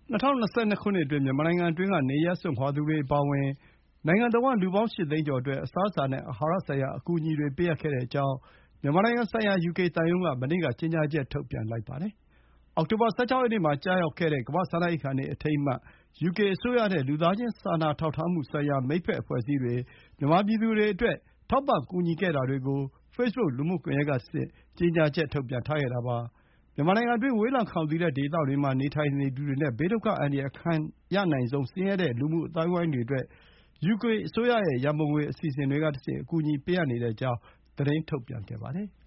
2022 ခုနှစ်အတွင်း မြန်မာနိုင်ငံအတွင်းကနေရပ်စွန့်ခွာသူတွေအပါအဝင် နိုင်ငံတဝန်း လူပေါင်း ၈ သိန်းကျော်အတွက် အစားအစာနဲ့ အာဟာရဆိုင်ရာ အကူအညီတွေ ပေးအပ်ခဲ့ကြောင်း မြန်မာနိုင်ငံဆိုင်ရာ ယူကေသံရုံးက မနေ့က ကြေညာချက် ထုတ်ပြန်လိုက်ပါတယ်။ အောက်တိုဘာ ၁၆ ရက်နေ့မှာ ကျရောက်တဲ့ ကမ္ဘာ့စားနပ်ရိက္ခာနေ့ အထိမ်းအမှတ် ယူကေအစိုးရနဲ့ လူသားချင်းစာနာထောက်ထားမှုဆိုင်ရာ မိတ်ဘက်အဖွဲ့အစည်းတွေ မြန်မာပြည်သူတွေအတွက် ထောက်ပံ့ကူညီခဲ့တာတွေကို ဖေ့ဘုတ်လူမှုကွန်ရက်ကတဆင့် ကြေညာချက် ထုတ်ပြန်ထားခဲ့တာပါ။ မြန်မာနိုင်ငံအတွင်း ဝေးလံခေါင်သီတဲ့ဒေသတွေမှာ နေထိုင်နေသူတွေနဲ့ ဘေးဒုက္ခအန္တရာယ်ခံရနိုင်ဆုံး ဆင်းရဲတဲ့လူမှုအသိုင်းအဝိုင်းတွေအတွက် ယူကေအစိုးရရဲ့ ရံပုံငွေအစီအစဥ်တွေကတဆင့် အကူအညီပေးအပ်နေကြောင်း သတင်းထုတ်ပြန်ခဲ့ပါတယ်။